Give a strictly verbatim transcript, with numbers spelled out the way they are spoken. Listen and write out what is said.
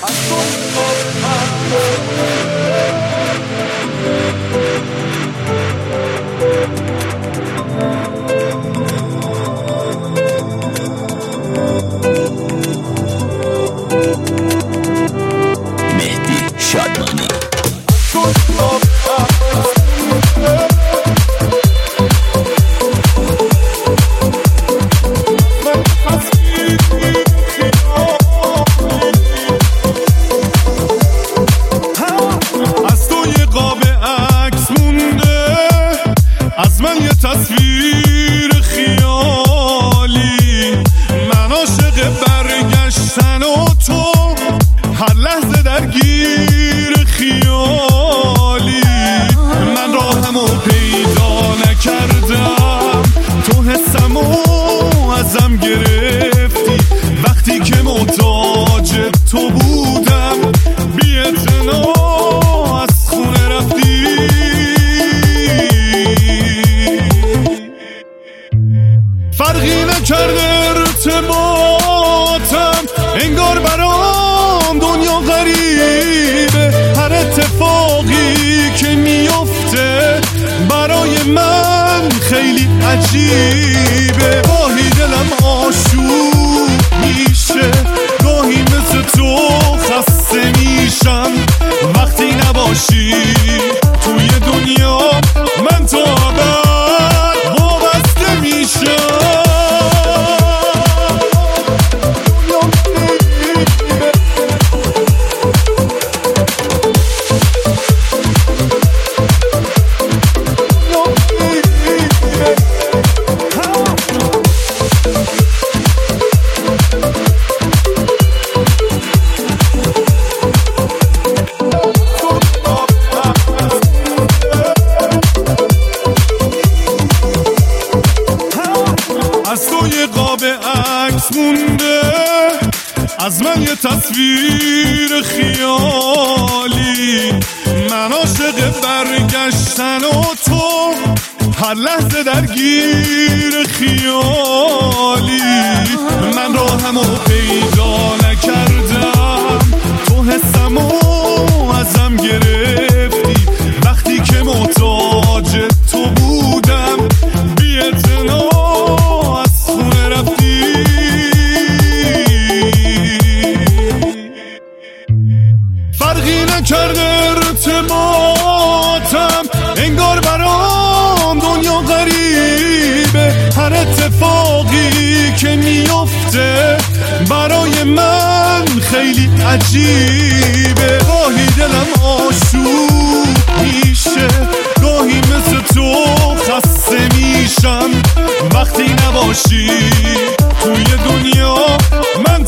مهدی شادمانی. از تو یه قاب عکس مونده، از من یه تصویر خیالی. من عاشق برگشتن و تو هر لحظه درگیر خیالی. من راهمو پیدا نکردم، تو حسمو ازم گرفتی. وقتی که محتاج تو بودم بی اعتنا از خونه رفتی. فرقی نکرده ارتباطم، انگار برام دنیا غریبه. هر اتفاقی که میفته برای من خیلی عجیبه. گاهی دلم آشوب میشه، گاهی مثل تو خسته میشم. وقتی نباشی توی دنیا من تا ابد وابسته میشم. از تو یه قاب عکس مونده، از من یه تصویر خیالی. من عاشق برگشتن و تو هر لحظه درگیر خیالی. من راهمو پیدا نکردم، تو حسمو ازم گرفتی. وقتی که محتاج تو بودم بی اعتنا از خونه رفتی. فرقی نکرده ارتباطم، انگار برام دنیا غریبه. هر اتفاقی که میفته برای من خیلی عجیبه. گاهی دلم آشوب میشه، گاهی مثل تو خسته میشم. وقتی نباشی توی دنیا من